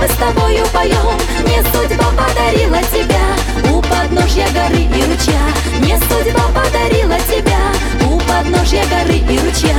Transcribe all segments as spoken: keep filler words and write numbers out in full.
мы с тобою поем. Мне судьба подарила тебя у подножья горы и ручья. Мне судьба подарила тебя у подножья горы и ручья.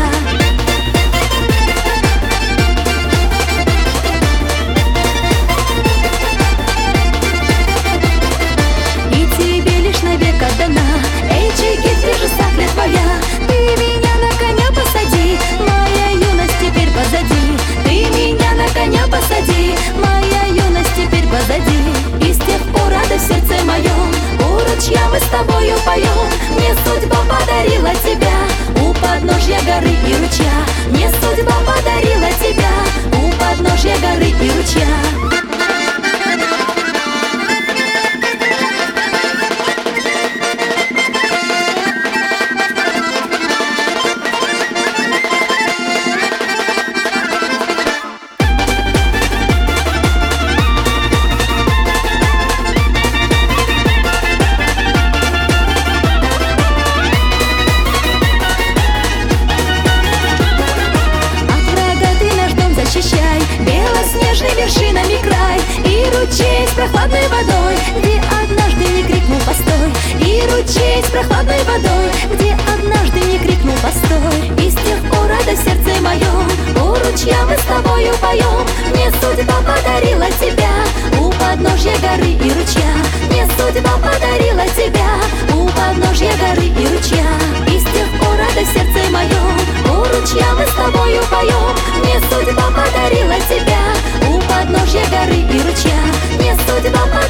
И тебе лишь навек отдана, эй, Чигирь, держи сакля твоя. Ты меня на коня посади, моя юность теперь позади. Ты меня на коня посади, моя юность теперь позади. И с тех пор радость в сердце моем, у ручья мы с тобою поем. Мне судьба подарила тебя у подножья горы и ручья. Мне судьба подарила тебя у подножья горы и ручья. Белоснежной вершинами край, и ручей с прохладной водой, где однажды не крикнул постой. И ручей с прохладной водой, где однажды не крикнул постой. И с тех пор радость в сердце моем, у ручья мы с тобою поем. Мне судьба подарила тебя у подножья горы и ручья. Мне судьба подарила тебя у подножья горы и ручья. И с тех пор радость в сердце моем, у ручья мы с тобою поем. Мне судьба подарила тебя у подножья горы и ручья. Мне судьба подарила